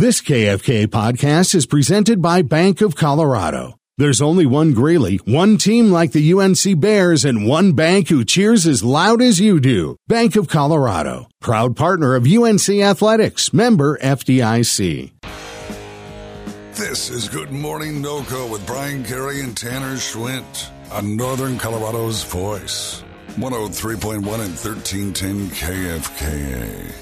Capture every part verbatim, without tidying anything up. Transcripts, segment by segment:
This K F K podcast is presented by Bank of Colorado. There's only one Greeley, one team like the U N C Bears, and one bank who cheers as loud as you do. Bank of Colorado, proud partner of U N C Athletics, member F D I C. This is Good Morning NoCo with Brian Carey and Tanner Schwint on Northern Colorado's Voice, one oh three point one and thirteen ten K F K A.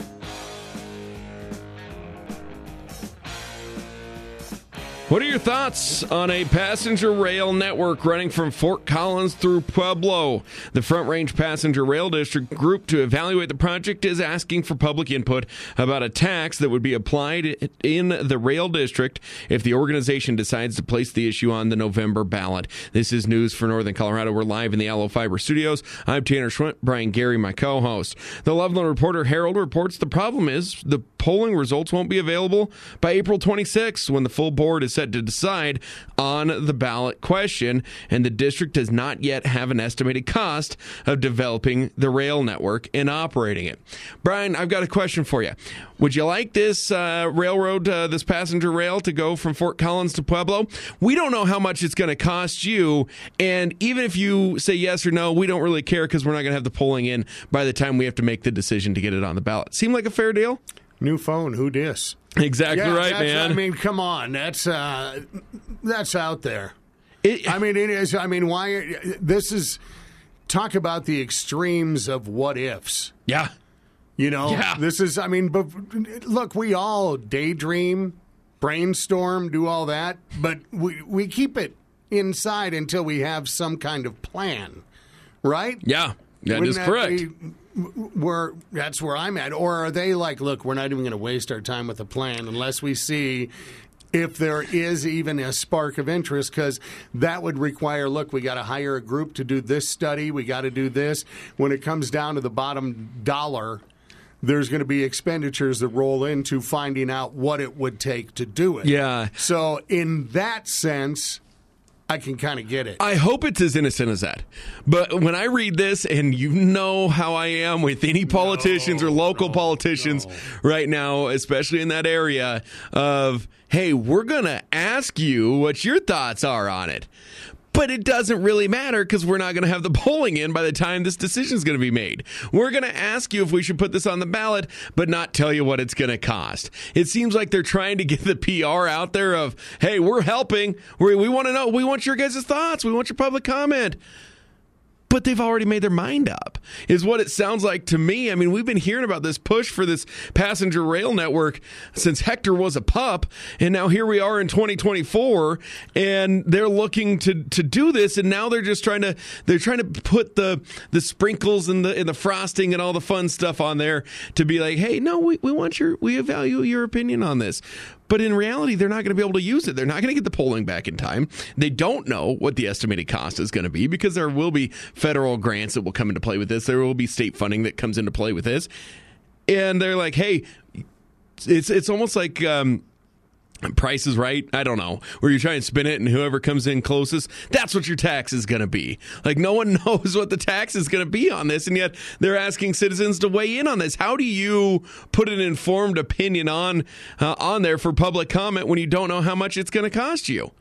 What are your thoughts on a passenger rail network running from Fort Collins through Pueblo? The Front Range Passenger Rail District group to evaluate the project is asking for public input about a tax that would be applied in the rail district if the organization decides to place the issue on the November ballot. This is news for Northern Colorado. We're live in the Aloe Fiber Studios. I'm Tanner Schwint, Brian Gary, my co-host. The Loveland Reporter Herald reports the problem is the polling results won't be available by April twenty-sixth when the full board is set to decide on the ballot question, and the district does not yet have an estimated cost of developing the rail network and operating it. Brian, I've got a question for you. Would you like this uh, railroad, uh, this passenger rail, to go from Fort Collins to Pueblo? We don't know how much it's going to cost you, and even if you say yes or no, we don't really care because we're not going to have the polling in by the time we have to make the decision to get it on the ballot. Seem like a fair deal? New phone, who dis? Exactly yeah, right, man. I mean, come on, that's uh, that's out there. It, I mean, it is. I mean, why? This is talk about the extremes of what ifs. Yeah, you know, yeah. This is. I mean, but look, we all daydream, brainstorm, do all that, but we we keep it inside until we have some kind of plan, right? Yeah, that Wouldn't is that correct. Be, Where that's where I'm at, or are they like, look, we're not even going to waste our time with a plan unless we see if there is even a spark of interest, because that would require, look, we got to hire a group to do this study, we got to do this. When it comes down to the bottom dollar, there's going to be expenditures that roll into finding out what it would take to do it. Yeah. So in that sense, I can kind of get it. I hope it's as innocent as that. But when I read this, and you know how I am with any politicians no, or local no, politicians no. right now, especially in that area of, hey, we're going to ask you what your thoughts are on it. But it doesn't really matter because we're not going to have the polling in by the time this decision is going to be made. We're going to ask you if we should put this on the ballot, but not tell you what it's going to cost. It seems like they're trying to get the P R out there of, hey, we're helping. We we want to know. We want your guys' thoughts. We want your public comment. But they've already made their mind up, is what it sounds like to me. I mean, we've been hearing about this push for this passenger rail network since Hector was a pup, and now here we are in twenty twenty-four, and they're looking to to do this, and now they're just trying to they're trying to put the the sprinkles and the and the frosting and all the fun stuff on there to be like, hey, no, we, we want your we value your opinion on this. But in reality, they're not going to be able to use it. They're not going to get the polling back in time. They don't know what the estimated cost is going to be because there will be federal grants that will come into play with this. There will be state funding that comes into play with this. And they're like, hey, it's it's almost like um, Price is Right. I don't know. Where you try and spin it and whoever comes in closest, that's what your tax is going to be. Like no one knows what the tax is going to be on this. And yet they're asking citizens to weigh in on this. How do you put an informed opinion on uh, on there for public comment when you don't know how much it's going to cost you?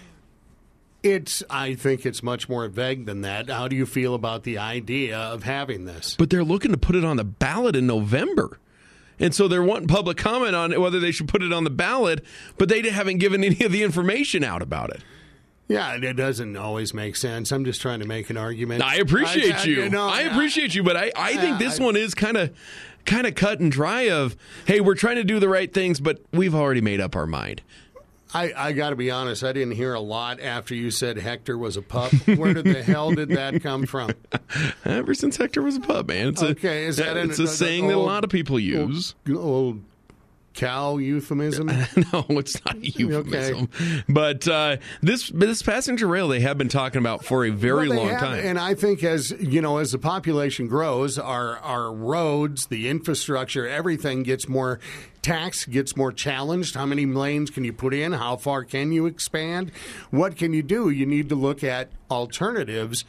It's. I think it's much more vague than that. How do you feel about the idea of having this? But they're looking to put it on the ballot in November. And so they're wanting public comment on whether they should put it on the ballot, but they haven't given any of the information out about it. Yeah, it doesn't always make sense. I'm just trying to make an argument. I appreciate I, you. I, you know, I appreciate you, but I, I think this I, one is kind of kind of cut and dry of, hey, we're trying to do the right things, but we've already made up our mind. I, I got to be honest, I didn't hear a lot after you said Hector was a pup. Where did the hell did that come from? Ever since Hector was a pup, man. It's okay, a, is that it's an, a saying that a lot of people use. Old, old cow euphemism? No, it's not a euphemism. Okay. But uh, this this passenger rail they have been talking about for a very well, long have, time. And I think as you know, as the population grows, our our roads, the infrastructure, everything gets more taxed, gets more challenged. How many lanes can you put in? How far can you expand? What can you do? You need to look at alternatives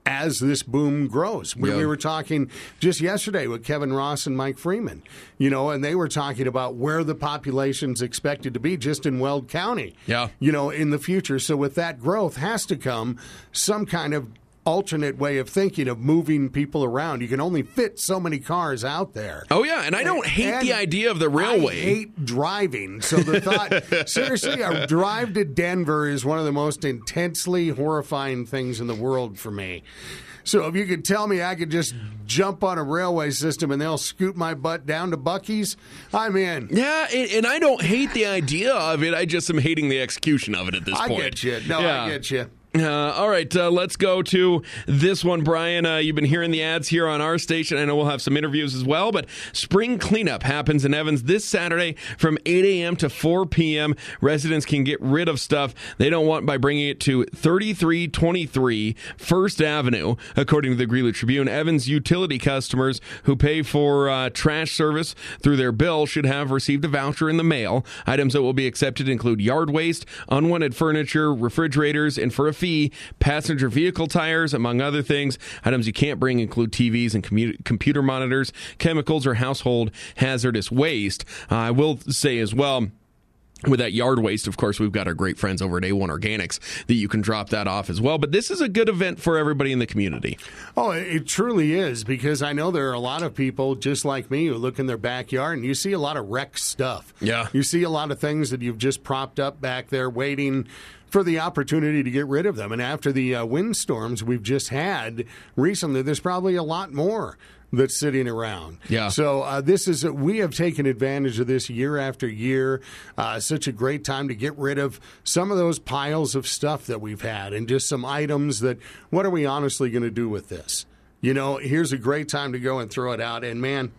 as this boom grows. We, Yeah. we were talking just yesterday with Kevin Ross and Mike Freeman, you know, and they were talking about where the population's expected to be just in Weld County, Yeah. you know, in the future. So with that growth has to come some kind of alternate way of thinking of moving people around. You can only fit so many cars out there. Oh, yeah, and I don't hate And the idea of the railway. I hate driving. So the thought, seriously, a drive to Denver is one of the most intensely horrifying things in the world for me. So if you could tell me I could just jump on a railway system and they'll scoot my butt down to Buc-ee's, I'm in. Yeah, and, and I don't hate the idea of it. I just am hating the execution of it at this I point. get you. No, Yeah. I get you. Uh, all right, uh, let's go to this one, Brian. Uh, you've been hearing the ads here on our station. I know we'll have some interviews as well, but spring cleanup happens in Evans this Saturday from eight a.m. to four p.m. Residents can get rid of stuff they don't want by bringing it to thirty-three twenty-three First Avenue. According to the Greeley Tribune, Evans utility customers who pay for uh, trash service through their bill should have received a voucher in the mail. Items that will be accepted include yard waste, unwanted furniture, refrigerators, and for a fee, passenger vehicle tires, among other things. Items you can't bring include T Vs and commu- computer monitors, chemicals, or household hazardous waste. Uh, I will say as well, with that yard waste, of course, we've got our great friends over at A one Organics that you can drop that off as well. But this is a good event for everybody in the community. Oh, it truly is, because I know there are a lot of people just like me who look in their backyard and you see a lot of wrecked stuff. Yeah. You see a lot of things that you've just propped up back there waiting for the opportunity to get rid of them. And after the uh, windstorms we've just had recently, there's probably a lot more that's sitting around. Yeah. So uh, this is, we have taken advantage of this year after year. Uh, such a great time to get rid of some of those piles of stuff that we've had and just some items that, what are we honestly going to do with this? You know, here's a great time to go and throw it out. And man,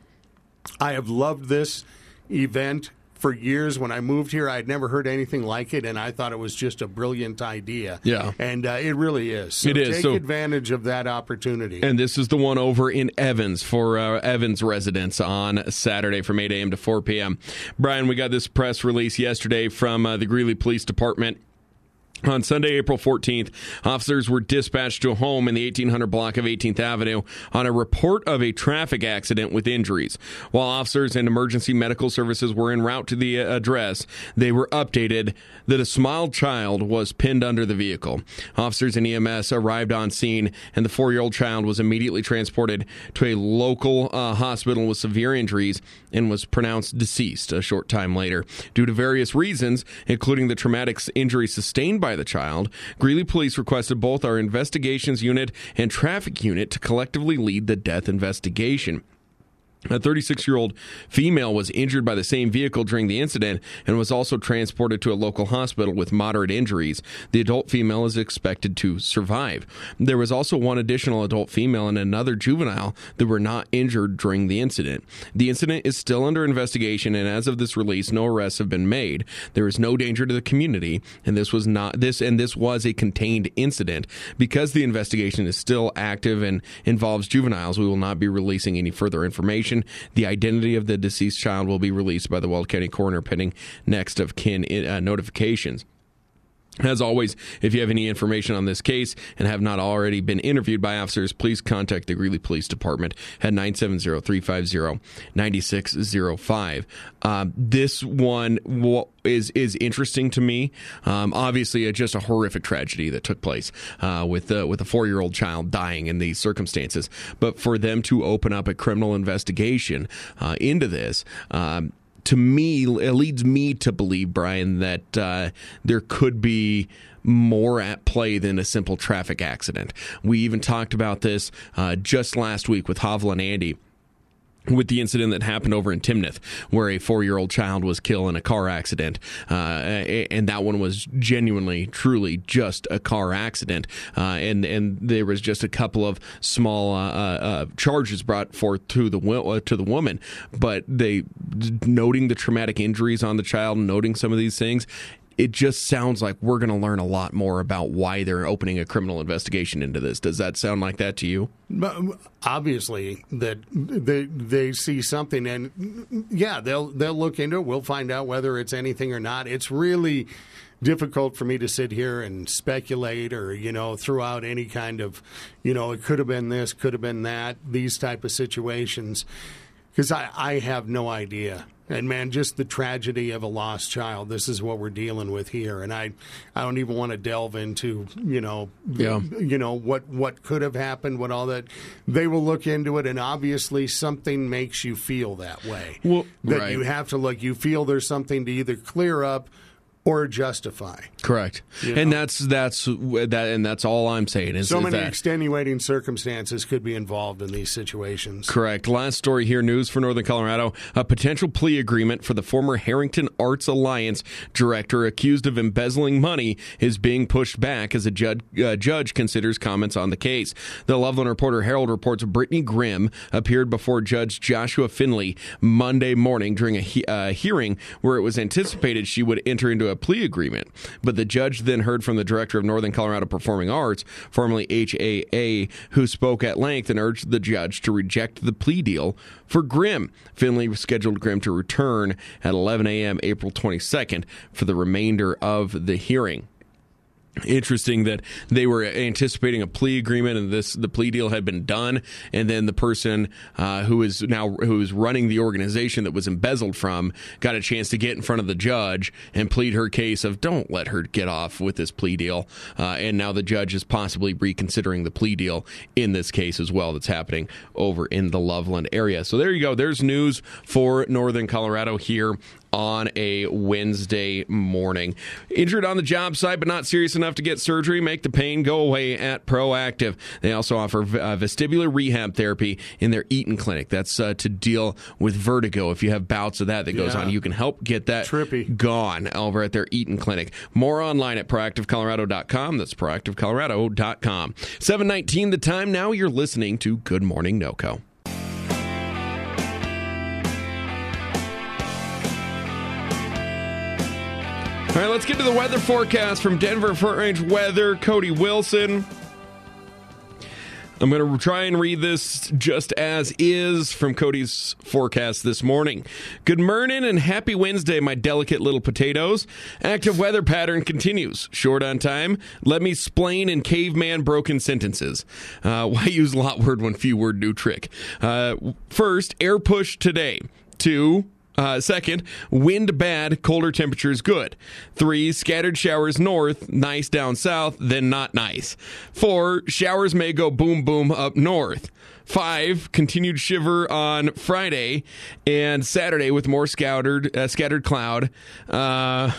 I have loved this event for years. When I moved here, I had never heard anything like it, and I thought it was just a brilliant idea. Yeah. And uh, it really is. So It is. Take So- advantage of that opportunity. And this is the one over in Evans for uh, Evans residents on Saturday from eight a.m. to four p.m. Brian, we got this press release yesterday from uh, the Greeley Police Department. On Sunday, April fourteenth, officers were dispatched to a home in the eighteen hundred block of eighteenth Avenue on a report of a traffic accident with injuries. While officers and emergency medical services were en route to the address, they were updated that a small child was pinned under the vehicle. Officers and E M S arrived on scene, and the four-year-old child was immediately transported to a local uh, hospital with severe injuries and was pronounced deceased a short time later. Due to various reasons, including the traumatic injury sustained by the child, Greeley Police requested both our investigations unit and traffic unit to collectively lead the death investigation. A thirty-six-year-old female was injured by the same vehicle during the incident and was also transported to a local hospital with moderate injuries. The adult female is expected to survive. There was also one additional adult female and another juvenile that were not injured during the incident. The incident is still under investigation, and as of this release, no arrests have been made. There is no danger to the community, and this was not this and this was a contained incident. Because the investigation is still active and involves juveniles, we will not be releasing any further information. The identity of the deceased child will be released by the Weld County Coroner pending next of kin uh, notifications. As always, if you have any information on this case and have not already been interviewed by officers, please contact the Greeley Police Department at nine seven zero, three five zero, nine six zero five. Um, this one is is interesting to me. Um, obviously, it's just a horrific tragedy that took place uh, with uh, with a four-year-old child dying in these circumstances. But for them to open up a criminal investigation uh, into this, um, to me, it leads me to believe, Brian, that uh, there could be more at play than a simple traffic accident. We even talked about this uh, just last week with Havel and Andy, with the incident that happened over in Timnath, where a four-year-old child was killed in a car accident. Uh, and that one was genuinely, truly just a car accident. Uh, and, and there was just a couple of small uh, uh, charges brought forth to the uh, to the woman. But they, noting the traumatic injuries on the child, noting some of these things, it just sounds like we're going to learn a lot more about why they're opening a criminal investigation into this. Does that sound like that to you? Obviously, that they they see something, and yeah, they'll they'll look into it. We'll find out whether it's anything or not. It's really difficult for me to sit here and speculate or, you know, throw out any kind of, you know, it could have been this, could have been that, these type of situations, because I, I have no idea. And, man, just the tragedy of a lost child, this is what we're dealing with here. And I I don't even want to delve into, you know, yeah. you know what, what could have happened, what all that. They will look into it, and obviously something makes you feel that way. Well, that right. you have to look, you feel there's something to either clear up or justify. Correct. You and know? that's that's that and that's all I'm saying is so is many that. extenuating circumstances could be involved in these situations. Correct. Last story here, news for Northern Colorado. A potential plea agreement for the former Harrington Arts Alliance director accused of embezzling money is being pushed back as a judge, uh, judge considers comments on the case. The Loveland Reporter Herald reports Brittany Grimm appeared before Judge Joshua Finley Monday morning during a he- uh, hearing where it was anticipated she would enter into a plea agreement. But the judge then heard from the director of Northern Colorado Performing Arts, formerly H A A, who spoke at length and urged the judge to reject the plea deal for Grimm. Finley scheduled Grimm to return at eleven a.m. April twenty-second for the remainder of the hearing. Interesting that they were anticipating a plea agreement, and this the plea deal had been done, and then the person uh, who is now who is running the organization that was embezzled from got a chance to get in front of the judge and plead her case of don't let her get off with this plea deal, uh, and now the judge is possibly reconsidering the plea deal in this case as well that's happening over in the Loveland area. So there you go. There's news for Northern Colorado here on a Wednesday morning. Injured on the job site, but not serious enough to get surgery? Make the pain go away at Proactive. They also offer uh, vestibular rehab therapy in their Eaton Clinic. That's uh, to deal with vertigo. If you have bouts of that that goes yeah. on, you can help get that Trippy. gone over at their Eaton Clinic. More online at proactive colorado dot com. That's proactive colorado dot com. seven nineteen the time now. You're listening to Good Morning NoCo. All right, let's get to the weather forecast from Denver Front Range Weather. Cody Wilson. I'm going to try and read this just as is from Cody's forecast this morning. Good morning and happy Wednesday, my delicate little potatoes. Active weather pattern continues. Short on time. Let me explain in caveman broken sentences. Uh, why use lot word when few word new trick? Uh, first, air push today. Two, Uh, second, wind bad, colder temperatures good. Three, scattered showers north, nice down south, then not nice. Four, showers may go boom boom up north. Five, continued shiver on Friday and Saturday with more scattered uh, scattered cloud. Uh,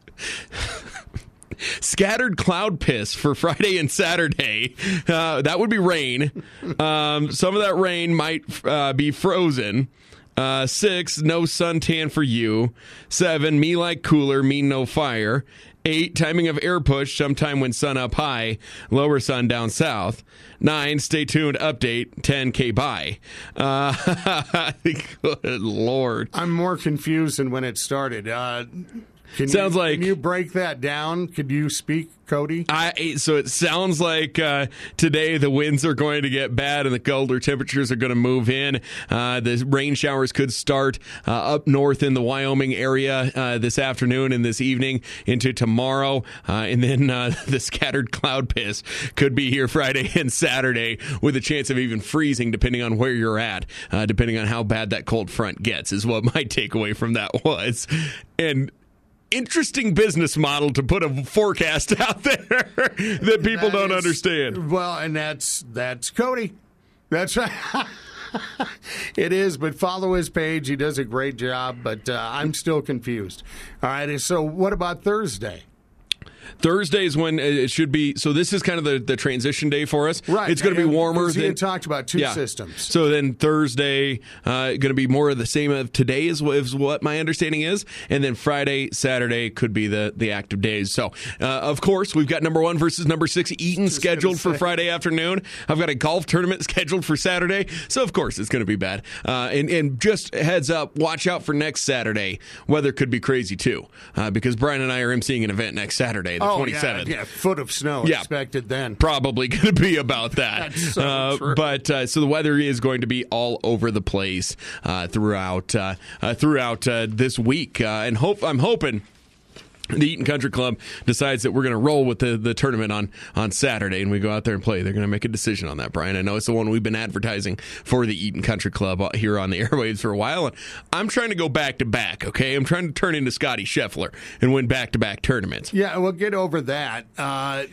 Scattered cloud piss for Friday and Saturday. Uh, that would be rain. Um, some of that rain might uh, be frozen. Uh, six, no suntan for you. Seven, me like cooler, mean no fire. Eight, timing of air push, sometime when sun up high, lower sun down south. Nine, stay tuned, update, ten K by. Uh, good Lord. I'm more confused than when it started. Uh, can Sounds you, like... Can you break that down? Could you speak, Cody? I, so it sounds like uh, today the winds are going to get bad and the colder temperatures are going to move in. Uh, the rain showers could start uh, up north in the Wyoming area uh, this afternoon and this evening into tomorrow. Uh, and then uh, the scattered cloud piss could be here Friday and Saturday with a chance of even freezing depending on where you're at, uh, depending on how bad that cold front gets is what my takeaway from that was. And interesting business model to put a forecast out there that people That don't is- understand. Well, and that's that's Cody. That's right. It is, but follow his page. He does a great job, but uh, I'm still confused. All right, so what about Thursday? Thursday is when it should be. So this is kind of the, the transition day for us. Right. It's going to be warmer. You than, talked about two yeah. systems. So then Thursday uh, going to be more of the same of today is, is what my understanding is, and then Friday, Saturday could be the the active days. So uh, of course we've got number one versus number six Eaton Just scheduled for Friday afternoon. I've got a golf tournament scheduled for Saturday. So of course it's going to be bad. Uh, and and just heads up, watch out for next Saturday. Weather could be crazy too, uh, because Brian and I are emceeing an event next Saturday, the oh, twenty-seventh. Yeah, yeah, foot of snow yeah, expected then. Probably going to be about that. That's so uh, true. But uh, so the weather is going to be all over the place uh, throughout uh, uh, throughout uh, this week, uh, and hope I'm hoping the Eaton Country Club decides that we're going to roll with the, the tournament on, on Saturday, and we go out there and play. They're going to make a decision on that, Brian. I know it's the one we've been advertising for the Eaton Country Club here on the airwaves for a while, and I'm trying to go back to back, okay? I'm trying to turn into Scotty Scheffler and win back-to-back tournaments. Yeah, we'll get over that. Uh,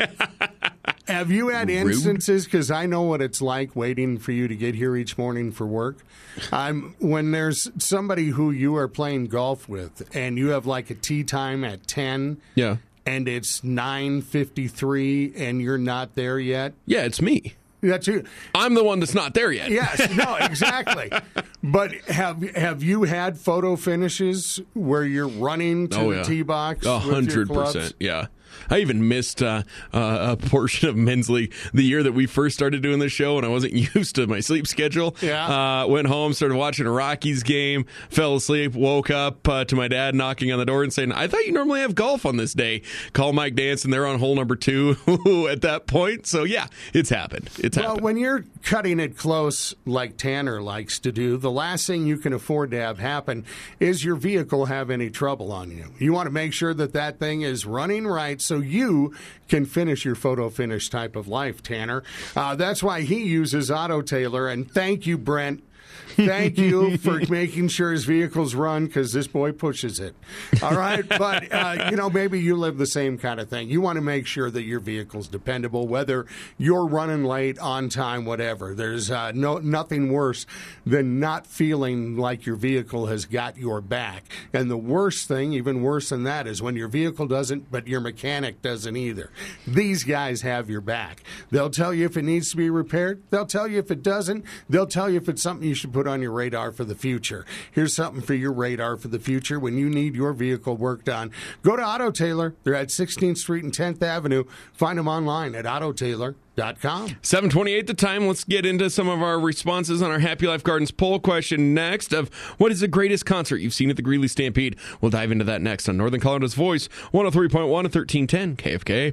have you had instances, because I know what it's like waiting for you to get here each morning for work, um, when there's somebody who you are playing golf with, and you have like a tee time at ten, yeah, and it's nine fifty-three, and you're not there yet? Yeah, it's me. That's you. I'm the one that's not there yet. Yes, no, exactly. But have have you had photo finishes where you're running to oh, the yeah. tee box? A hundred percent, yeah. I even missed uh, uh, a portion of Men's League the year that we first started doing this show, and I wasn't used to my sleep schedule. Yeah. Uh, went home, started watching a Rockies game, fell asleep, woke up uh, to my dad knocking on the door and saying, I thought you normally have golf on this day. Call Mike Dance, and they're on hole number two at that point. So, yeah, it's happened. It's well, happened. When you're cutting it close like Tanner likes to do, the last thing you can afford to have happen is your vehicle have any trouble on you. You want to make sure that that thing is running right so you can finish your photo finish type of life, Tanner. Uh, that's why he uses Auto Tailor, and thank you, Brent. Thank you for making sure his vehicles run, because this boy pushes it. All right? But, uh, you know, maybe you live the same kind of thing. You want to make sure that your vehicle's dependable, whether you're running late, on time, whatever. There's uh, no nothing worse than not feeling like your vehicle has got your back. And the worst thing, even worse than that, is when your vehicle doesn't, but your mechanic doesn't either. These guys have your back. They'll tell you if it needs to be repaired. They'll tell you if it doesn't. They'll tell you if it's something you should put on your radar for the future. Here's something for your radar for the future when you need your vehicle worked on. Go to Auto Tailor. They're at sixteenth Street and tenth Avenue. Find them online at auto tailor dot com. seven twenty-eight the time. Let's get into some of our responses on our Happy Life Gardens poll question next of what is the greatest concert you've seen at the Greeley Stampede. We'll dive into that next on Northern Colorado's Voice, one oh three point one and thirteen ten K F K.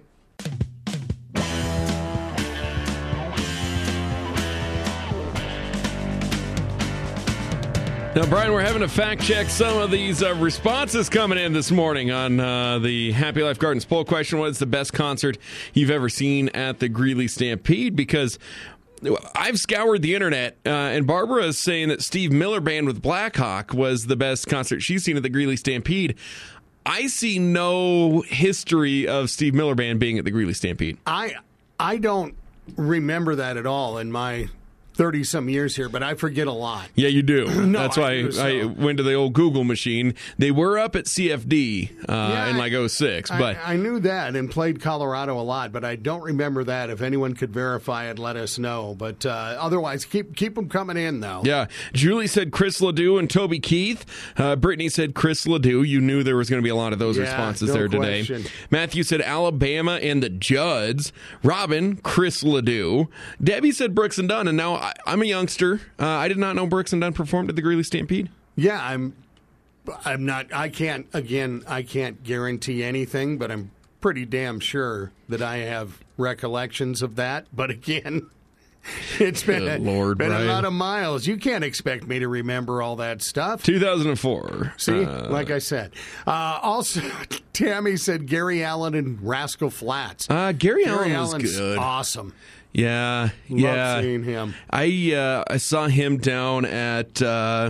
Now, Brian, we're having to fact-check some of these uh, responses coming in this morning on uh, the Happy Life Gardens poll question. What is the best concert you've ever seen at the Greeley Stampede? Because I've scoured the internet, uh, and Barbara is saying that Steve Miller Band with Blackhawk was the best concert she's seen at the Greeley Stampede. I see no history of Steve Miller Band being at the Greeley Stampede. I I don't remember that at all in my thirty-some years here, but I forget a lot. Yeah, you do. No, That's I why do, so. I went to the old Google machine. They were up at C F D uh, Yeah, in like oh six, but I, I knew that and played Colorado a lot, but I don't remember that. If anyone could verify it, let us know. But uh, otherwise, keep keep them coming in, though. yeah. Julie said Chris Ledoux and Toby Keith. Uh, Brittany said Chris Ledoux. You knew there was going to be a lot of those Yeah, responses no there question. today. Matthew said Alabama and the Judds. Robin, Chris Ledoux. Debbie said Brooks and Dunn, and now I, I'm a youngster. Uh, I did not know Brooks and Dunn performed at the Greeley Stampede. Yeah, I'm. I'm not. I can't. Again, I can't guarantee anything, but I'm pretty damn sure that I have recollections of that. But again, it's been, Good a, Lord, been a Brian. lot of miles. You can't expect me to remember all that stuff. two thousand four. See, Uh, like I said. Uh, also, Tammy said Gary Allen and Rascal Flats. uh, Gary, Gary Allen was Allen's good. awesome. Yeah, Love yeah. seeing him. I uh, I saw him down at uh,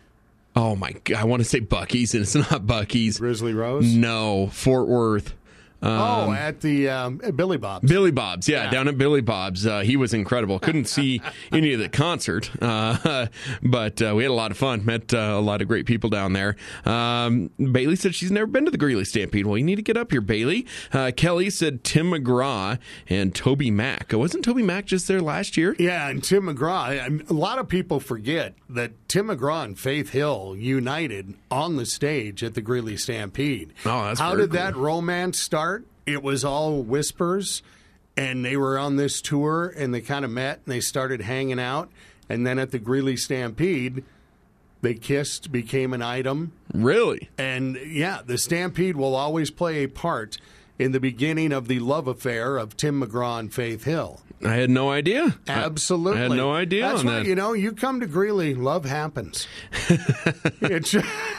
oh my god, I want to say Buc-ee's, and it's not Buc-ee's. Grizzly Rose? No, Fort Worth. Um, oh, at the um, at Billy Bob's. Billy Bob's, yeah, Yeah. down at Billy Bob's. Uh, he was incredible. Couldn't see any of the concert, uh, but uh, we had a lot of fun. Met uh, a lot of great people down there. Um, Bailey said she's never been to the Greeley Stampede. Well, you need to get up here, Bailey. Uh, Kelly said Tim McGraw and Toby Mack. Wasn't Toby Mack just there last year? Yeah, and Tim McGraw. A lot of people forget that Tim McGraw and Faith Hill united on the stage at the Greeley Stampede. Oh, that's How very did cool. that romance start? It was all whispers, and they were on this tour, and they kind of met, and they started hanging out, and then at the Greeley Stampede, they kissed, became an item, Really? and yeah, the Stampede will always play a part in the beginning of the love affair of Tim McGraw and Faith Hill. I had no idea. Absolutely. I had no idea That's on why, that. you know, you come to Greeley, love happens. it's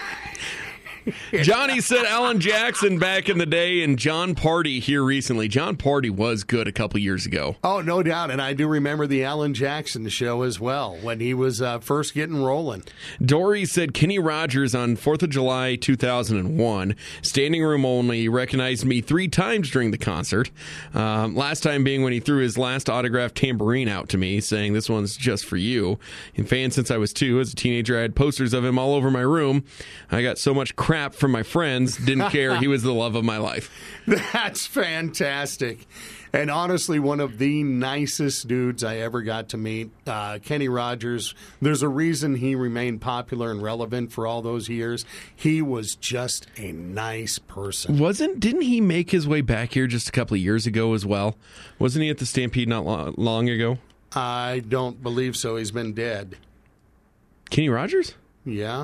Johnny said Alan Jackson back in the day and John Party here recently. John Party was good a couple years ago. Oh, no doubt. And I do remember the Alan Jackson show as well when he was uh, first getting rolling. Dory said Kenny Rogers on fourth of July two thousand one, standing room only, recognized me three times during the concert. Um, last time being when he threw his last autographed tambourine out to me, saying, "This one's just for you." And fan since I was two. As a teenager, I had posters of him all over my room. I got so much crap from my friends, didn't care. He was the love of my life. That's fantastic. And honestly, one of the nicest dudes I ever got to meet. Uh, Kenny Rogers, there's a reason he remained popular and relevant for all those years. He was just a nice person. Wasn't, didn't he make his way back here just a couple of years ago as well? Wasn't he at the Stampede not long, long ago? I don't believe so. He's been dead. Kenny Rogers? Yeah.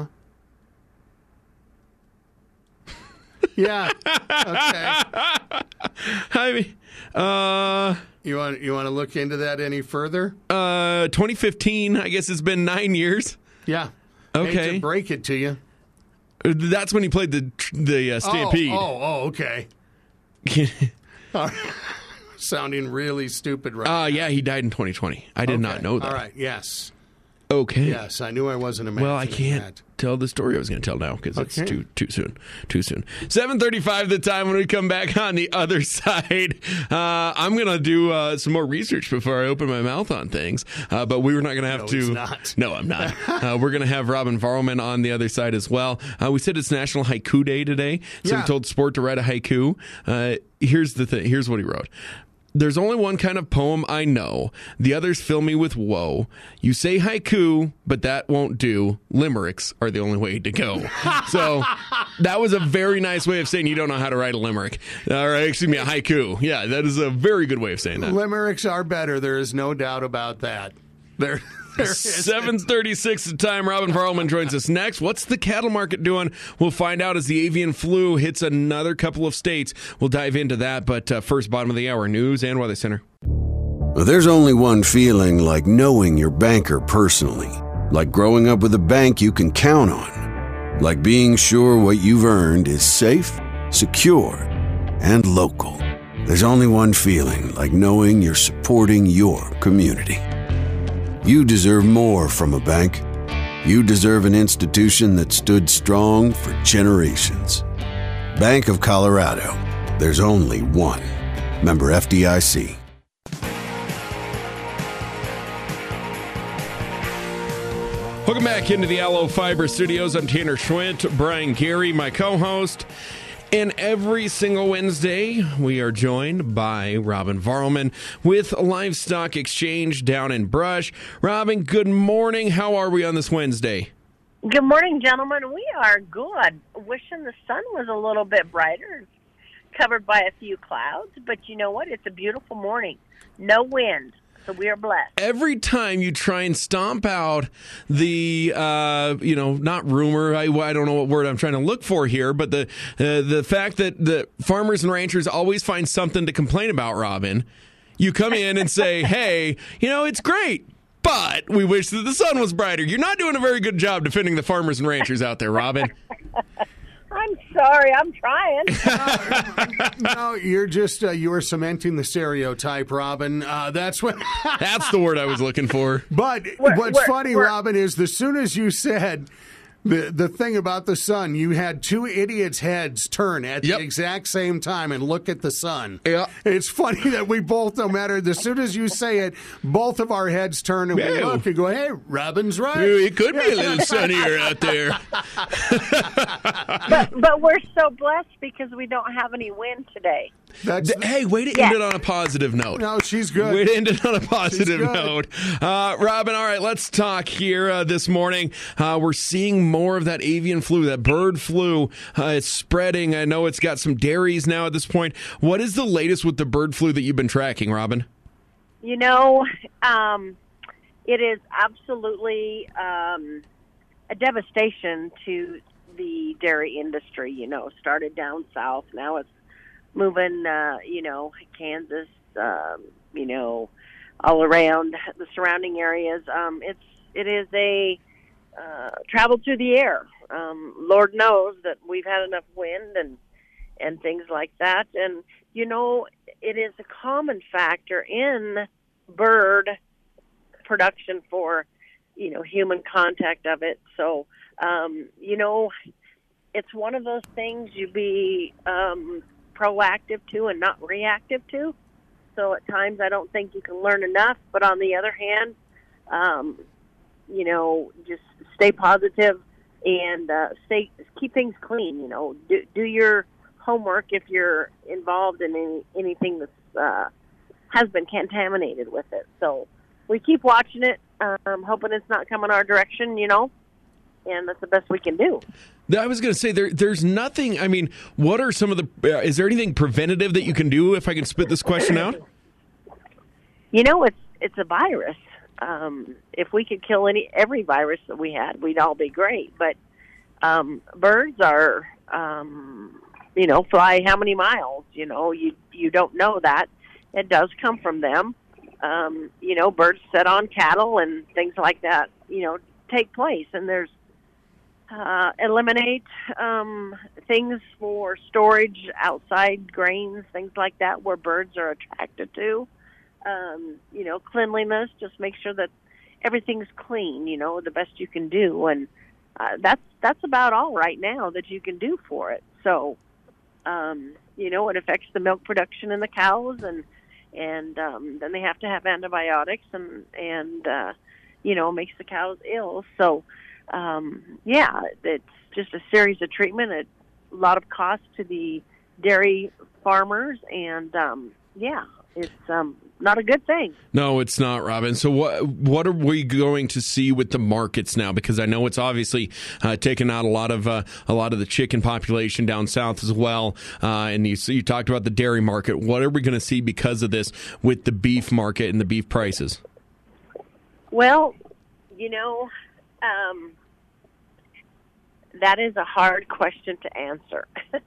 Yeah. Okay. I mean, uh, You want you want to look into that any further? uh, twenty fifteen, I guess it's been nine years. Yeah. Okay. Hate to break it to you. That's when he played the the uh, Stampede. Oh, oh, oh okay. Sounding really stupid right uh, yeah, he died in twenty twenty. I did Okay. not know that. All right, yes. Okay. Yes, I knew I wasn't imagining Well, I can't that. tell the story I was going to tell now because it's Okay. too too soon. Too soon. seven thirty-five the time when we come back on the other side. Uh, I'm going to do uh, some more research before I open my mouth on things. Uh, but we were not going to have No, to. he's not. No, I'm not. uh, we're going to have Robin Varlman on the other side as well. Uh, we said it's National Haiku Day today. So Yeah. we told Sport to write a haiku. Uh, here's the thing. Here's what he wrote. There's only one kind of poem I know. The others fill me with woe. You say haiku, but that won't do. Limericks are the only way to go. So that was a very nice way of saying you don't know how to write a limerick. All right, excuse me, a haiku. Yeah, that is a very good way of saying that. Limericks are better. There is no doubt about that. There, there is. seven thirty-six the time. Robin Varlman joins us next. What's the cattle market doing? We'll find out as the avian flu hits another couple of states. We'll dive into that. But uh, first, bottom of the hour, news and weather center. There's only one feeling like knowing your banker personally. Like growing up with a bank you can count on. Like being sure what you've earned is safe, secure, and local. There's only one feeling like knowing you're supporting your community. You deserve more from a bank. You deserve an institution that stood strong for generations. Bank of Colorado. There's only one. Member F D I C. Welcome back into the Allo Fiber Studios. I'm Tanner Schwint, Brian Gary, my co-host. And every single Wednesday, we are joined by Robin Varlman with Livestock Exchange down in Brush. Robin, good morning. How are we on this Wednesday? Good morning, gentlemen. We are good. Wishing the sun was a little bit brighter. It's covered by a few clouds, but you know what? It's a beautiful morning. No wind, so we are blessed. Every time you try and stomp out the, uh, you know, not rumor, I, I don't know what word I'm trying to look for here, but the uh, the fact that the farmers and ranchers always find something to complain about, Robin, you come in and say, hey, you know, it's great, but we wish that the sun was brighter. You're not doing a very good job defending the farmers and ranchers out there, Robin. I'm sorry. I'm trying. No, you're just uh, you were cementing the stereotype, Robin. Uh, that's what. That's the word I was looking for. But We're- what's we're- funny, we're- Robin, is as soon as you said the the thing about the sun, you had two idiots' heads turn at Yep. the exact same time and look at the sun. Yeah. It's funny that we both, no matter, as soon as you say it, both of our heads turn and we Yeah. look and go, hey, Robin's right. It could be a little sunnier out there. But but we're so blessed because we don't have any wind today. That's, Hey, way to Yeah. end it on a positive note. no, she's good. Way to end it on a positive good. note. Uh, Robin, all right, let's talk here uh, this morning. Uh, we're seeing more of that avian flu, that bird flu. Uh, it's spreading. I know it's got some dairies now at this point. What is the latest with the bird flu that you've been tracking, Robin? You know, um, it is absolutely um, a devastation to the dairy industry. You know, started down south, now it's moving. Uh, you know, Kansas. Um, you know, all around the surrounding areas. Um, it's it is a uh, travel through the air. Um, Lord knows that we've had enough wind and and things like that. And you know, it is a common factor in bird production for you know human contact of it. So um, you know, it's one of those things you be um, proactive to and not reactive to. So at times I don't think you can learn enough, but on the other hand, um, you know, just stay positive and uh, stay keep things clean. You know, do, do your homework if you're involved in any, anything that's uh, has been contaminated with it. So we keep watching it, um, hoping it's not coming our direction. You know, and that's the best we can do. I was going to say, there. there's nothing, I mean, what are some of the, uh, is there anything preventative that you can do, if I can spit this question out? You know, it's it's a virus. Um, if we could kill any every virus that we had, we'd all be great. But um, birds are, um, you know, fly how many miles? You know, you you don't know that. It does come from them. Um, you know, birds set on cattle and things like that, you know, take place. And there's uh, eliminate um, things for storage outside, grains, things like that, where birds are attracted to. Um, you know, cleanliness, just make sure that everything's clean, you know, the best you can do. And uh, that's that's about all right now that you can do for it. So, um, you know, it affects the milk production in the cows, and and um, then they have to have antibiotics, and, and uh, you know, makes the cows ill. So, um, yeah, it's just a series of treatment, a lot of cost to the dairy farmers, and, um, yeah, it's um, not a good thing. No, it's not, Robin. So what what are we going to see with the markets now? Because I know it's obviously uh, taken out a lot of uh, a lot of the chicken population down south as well. Uh, and you so you talked about the dairy market. What are we going to see because of this with the beef market and the beef prices? Well, you know, um, that is a hard question to answer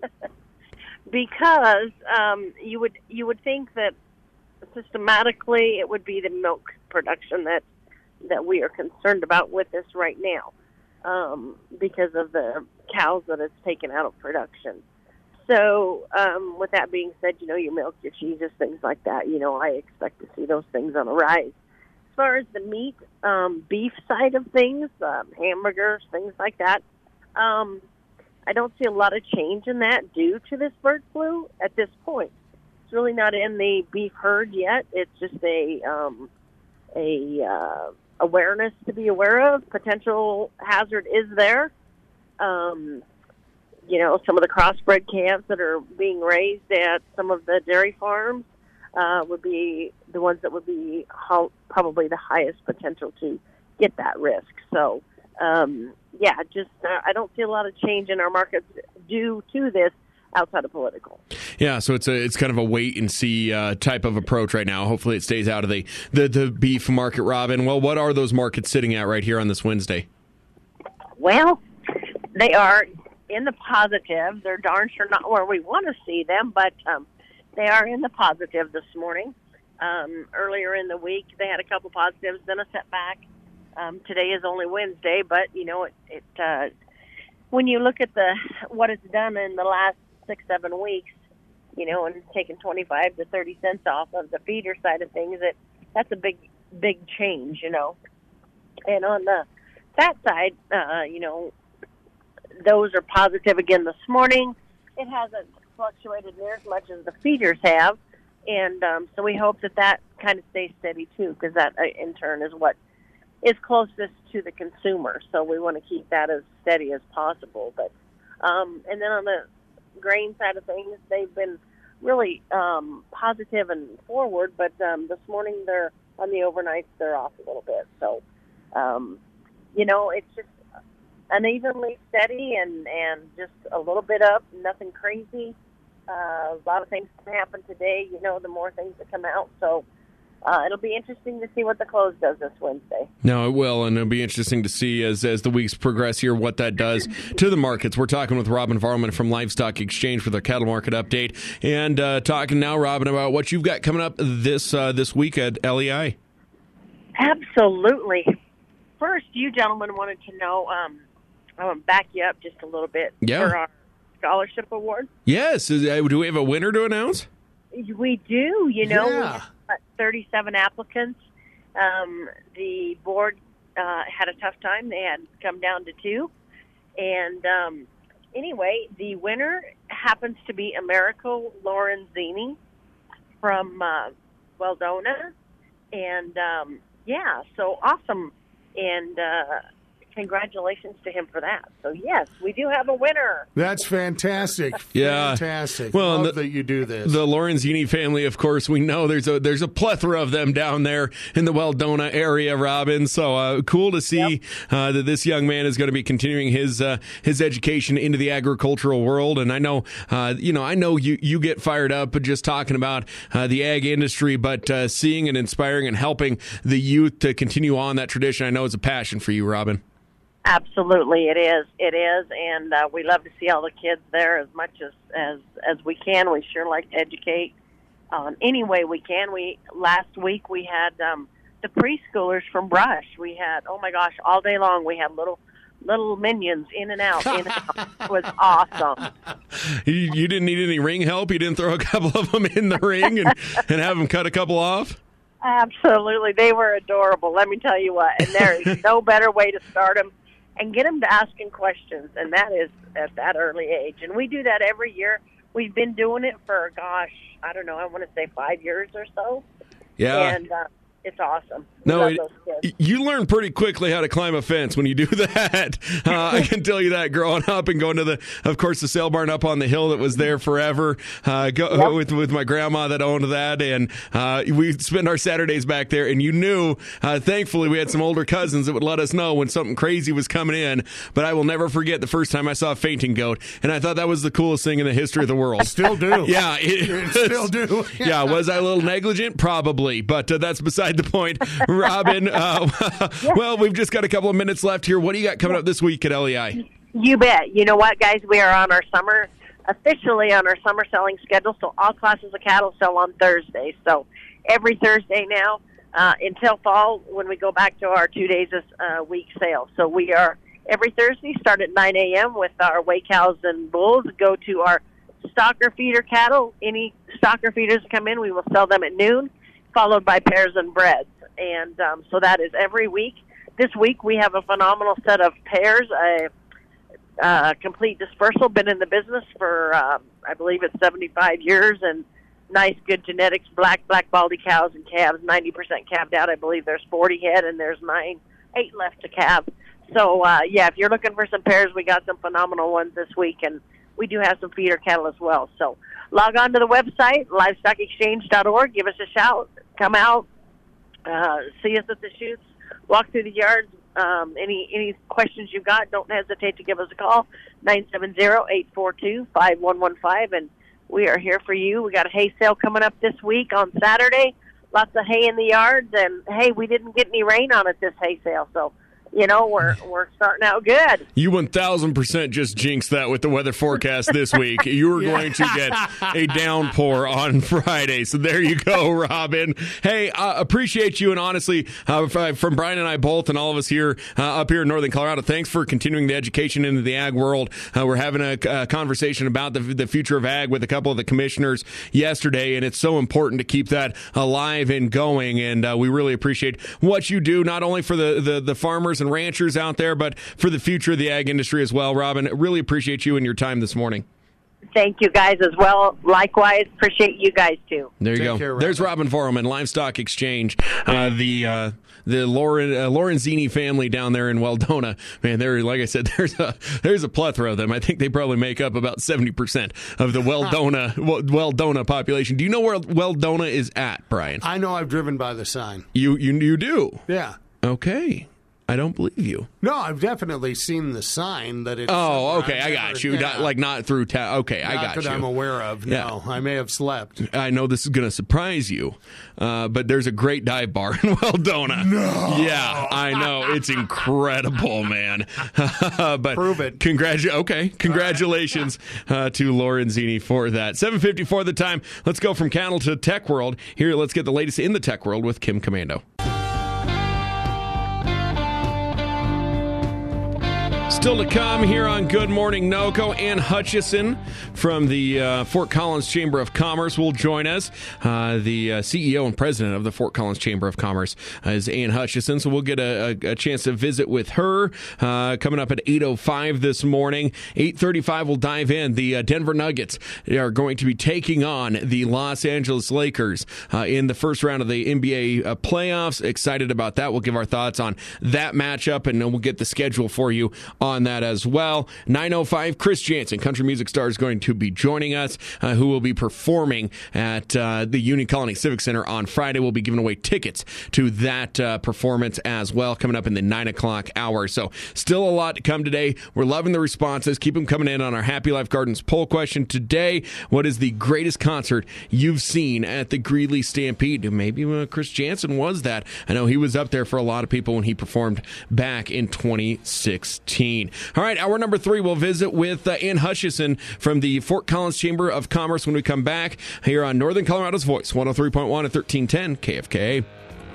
because um, you would you would think that systematically it would be the milk production that that we are concerned about with this right now, um, because of the cows that it's taken out of production. So um, with that being said, you know, your milk, your cheeses, things like that, you know, I expect to see those things on the rise. As far as the meat, um, beef side of things, um, hamburgers, things like that, um, I don't see a lot of change in that due to this bird flu at this point. It's really not in the beef herd yet. It's just a um, a uh, awareness to be aware of. Potential hazard is there. Um, you know, some of the crossbred calves that are being raised at some of the dairy farms uh, would be the ones that would be ho- probably the highest potential to get that risk. So, um, yeah, just uh, I don't see a lot of change in our markets due to this outside of political. Yeah, so it's a it's kind of a wait and see uh, type of approach right now. Hopefully, it stays out of the, the the beef market, Robin. Well, what are those markets sitting at right here on this Wednesday? Well, they are in the positive. They're darn sure not where we want to see them, but um, they are in the positive this morning. Um, earlier in the week, they had a couple positives, then a setback. Um, today is only Wednesday, but you know, it, it uh, when you look at the what it's done in the last six, seven weeks, you know, and it's taken twenty-five to thirty cents off of the feeder side of things, it that's a big, big change, you know. And on the fat side, uh, you know, those are positive again this morning. It hasn't fluctuated near as much as the feeders have, and um, so we hope that that kind of stays steady too, because that uh, in turn is what is closest to the consumer. So we want to keep that as steady as possible. But um, and then on the grain side of things, they've been really um, positive and forward, but um, this morning they're on the overnights they're off a little bit. So um, you know, it's just unevenly steady and, and just a little bit up, nothing crazy. Uh, a lot of things can happen today, you know, the more things that come out. So uh, it'll be interesting to see what the close does this Wednesday. No, it will, and it'll be interesting to see as as the weeks progress here what that does to the markets. We're talking with Robin Varlman from Livestock Exchange for their cattle market update, and uh, talking now, Robin, about what you've got coming up this uh, this week at L E I. Absolutely. First, you gentlemen wanted to know, um, I want to back you up just a little bit yeah. for our scholarship award. Yes. Is, uh, do we have a winner to announce? We do. You know, Yeah. we have thirty-seven applicants. Um, the board uh, had a tough time. They had come down to two. And um, anyway, the winner happens to be Americo Lorenzini from uh, Weldona. And, um, yeah, so awesome. And uh, congratulations to him for that. So, yes, we do have a winner. That's fantastic. Yeah. Fantastic. Well, Love the, that you do this. The Lorenzini family, of course, we know there's a there's a plethora of them down there in the Weldona area, Robin. So uh, cool to see yep. uh, that this young man is going to be continuing his uh, his education into the agricultural world. And I know, uh, you know, I know you, you get fired up just talking about uh, the ag industry, but uh, seeing and inspiring and helping the youth to continue on that tradition, I know is a passion for you, Robin. Absolutely, it is. It is, and uh, we love to see all the kids there as much as, as, as we can. We sure like to educate um, any way we can. We last week we had um, the preschoolers from Brush. We had, oh my gosh, all day long we had little little minions in and out. In and out. It was awesome. You, you didn't need any ring help? You didn't throw a couple of them in the ring and, and have them cut a couple off? Absolutely. They were adorable, let me tell you what. And there is no better way to start them and get them to asking questions, and that is at that early age. And we do that every year. We've been doing it for, gosh, I don't know, I want to say five years or so. Yeah. And uh, it's awesome. No, it, you learn pretty quickly how to climb a fence when you do that. Uh, I can tell you that growing up and going to the, of course, the sale barn up on the hill that was there forever. Uh, go, yep. with with my grandma that owned that, and uh, we spend our Saturdays back there. And you knew, uh, thankfully, we had some older cousins that would let us know when something crazy was coming in. But I will never forget the first time I saw a fainting goat, and I thought that was the coolest thing in the history of the world. Still do. Yeah, it, it still do. Yeah, was I a little negligent? Probably, but uh, that's beside the point. Robin, uh, well, we've just got a couple of minutes left here. What do you got coming up this week at L E I? You bet. You know what, guys? We are on our summer, officially on our summer selling schedule, so all classes of cattle sell on Thursday. So every Thursday now uh, until fall when we go back to our two days a uh, week sale. So we are every Thursday, start at nine a.m. with our weigh cows and bulls, go to our stocker feeder cattle. Any stocker feeders come in, we will sell them at noon, followed by pairs and breds. And um, so that is every week. This week we have a phenomenal set of pairs, a, a complete dispersal, been in the business for, um, I believe it's seventy-five years, and nice, good genetics, black, black baldy cows and calves, ninety percent calved out. I believe there's forty head, and there's nine, eight left to calve. So, uh, yeah, if you're looking for some pairs, we got some phenomenal ones this week, and we do have some feeder cattle as well. So log on to the website, livestock exchange dot org, give us a shout, come out. Uh, see us at the chutes, walk through the yards. Um, any any questions you've got, don't hesitate to give us a call, nine seven zero, eight four two, five one one five, and we are here for you. We got a hay sale coming up this week on Saturday, lots of hay in the yards, and, hey, we didn't get any rain on it this hay sale, so you know, we're we're starting out good. You one thousand percent just jinxed that with the weather forecast this week. You were yeah. going to get a downpour on Friday. So there you go, Robin. Hey, uh, appreciate you. And honestly, uh, from Brian and I both and all of us here uh, up here in Northern Colorado, thanks for continuing the education into the ag world. Uh, we're having a, a conversation about the, the future of ag with a couple of the commissioners yesterday, and it's so important to keep that alive and going. And uh, we really appreciate what you do, not only for the, the, the farmers farmers and ranchers out there, but for the future of the ag industry as well. Robin, really appreciate you and your time this morning. Thank you guys as well. Likewise, appreciate you guys too. There you Take go. care, There's Robin Foreman, Livestock Exchange, uh, the uh, the Lauren uh, Lorenzini family down there in Weldona. Man, there, like I said, there's a there's a plethora of them. I think they probably make up about seventy percent of the Weldona Weldona population. Do you know where Weldona is at, Brian? I know. I've driven by the sign. You you you do. Yeah. Okay. I don't believe you. No, I've definitely seen the sign that it's. Oh, okay, I've I never- got you. yeah. Not, like not through town. Okay, I Not got that you. I'm aware of. No, Yeah. I may have slept. I know this is going to surprise you, uh, but there's a great dive bar in Weldona. No. Yeah, I know. It's incredible, man. but Prove it. Congratu- okay, congratulations uh, to Lorenzini for that. seven fifty-four the time. Let's go from cattle to tech world. Here, let's get the latest in the tech world with Kim Commando. Still to come here on Good Morning NOCO. Ann Hutchison from the uh, Fort Collins Chamber of Commerce will join us. Uh, the uh, C E O and president of the Fort Collins Chamber of Commerce uh, is Ann Hutchison, so we'll get a, a, a chance to visit with her uh, coming up at eight oh five this morning. eight thirty-five, we'll dive in. The uh, Denver Nuggets are going to be taking on the Los Angeles Lakers uh, in the first round of the N B A uh, playoffs. Excited about that. We'll give our thoughts on that matchup, and then we'll get the schedule for you on that as well. nine oh five, Chris Jansen, country music star, is going to be joining us, uh, who will be performing at uh, the Union Colony Civic Center on Friday. We'll be giving away tickets to that uh, performance as well, coming up in the nine o'clock hour. So still a lot to come today. We're loving the responses. Keep them coming in on our Happy Life Gardens poll question today. What is the greatest concert you've seen at the Greeley Stampede? Maybe uh, Chris Jansen was that. I know he was up there for a lot of people when he performed back in twenty sixteen. All right, hour number three, we'll visit with uh, Ann Hutchison from the Fort Collins Chamber of Commerce when we come back here on Northern Colorado's Voice, one oh three point one and thirteen ten K F K A.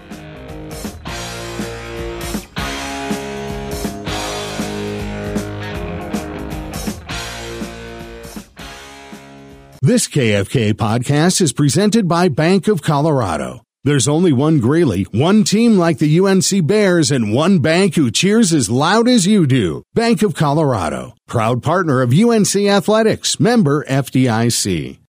This K F K A podcast is presented by Bank of Colorado. There's only one Greeley, one team like the U N C Bears, and one bank who cheers as loud as you do. Bank of Colorado, proud partner of U N C Athletics, member F D I C.